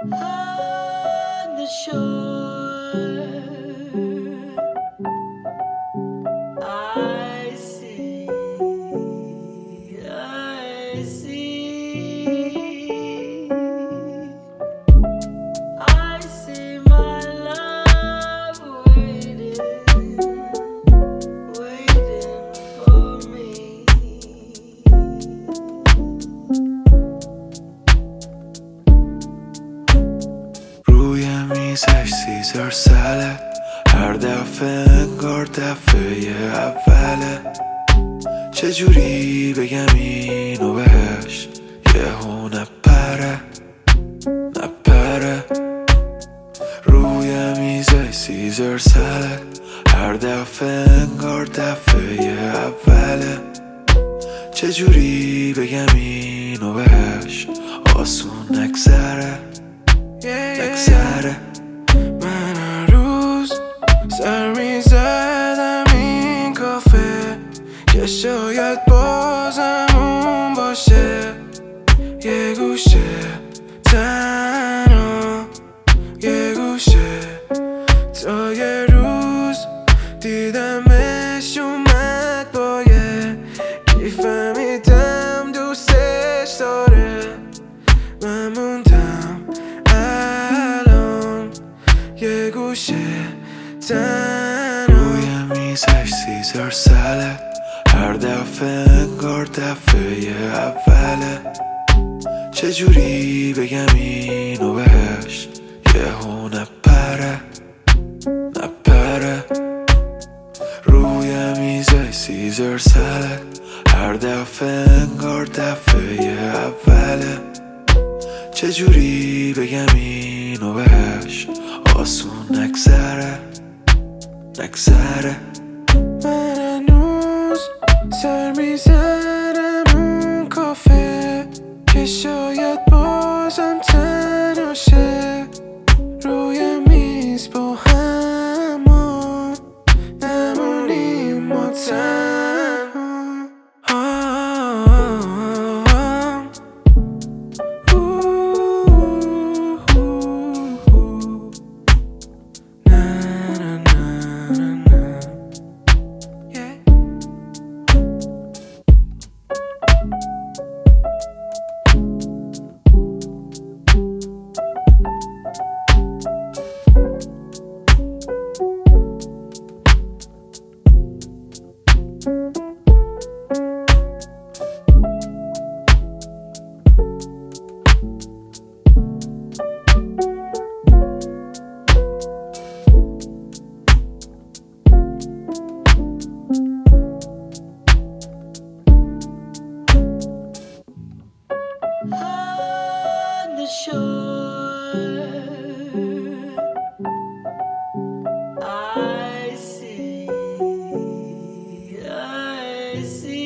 On the shore, I see, I see, I see my love waiting, waiting for me. روی میزش سیزر ساله، هر دفعه انگار دفعه اوله. چجوری بگم اینو بهش، یهو نپره نپره. روی میزش سیزر ساله، هر دفعه انگار دفعه اوله. چجوری بگم اینو بهش، آسون نگذره نگذره. من هر روز سر میزدم این کافه که شاید بازم اون باشه. یه گوشه تنها، یه گوشه. تا یه روز دیدمش اومد با یه کیف، فهمیدم دوستش داره. من موندم الان یه گوشه تنها. روی میزش سیزر ساله، هر دفعه انگار دفعه اوله. چجوری بگم اینو بهش، یهو نپره نپره. روی میزش سیزر ساله، هر دفعه انگار دفعه اوله. چجوری بگم اینو بهش، آسون نگذره نگذره. من هنوز سر میزنم اون کافه که شاید بازم تنها شه. روی میز با همون نمونیم ما تنها. On the shore, I see, I see.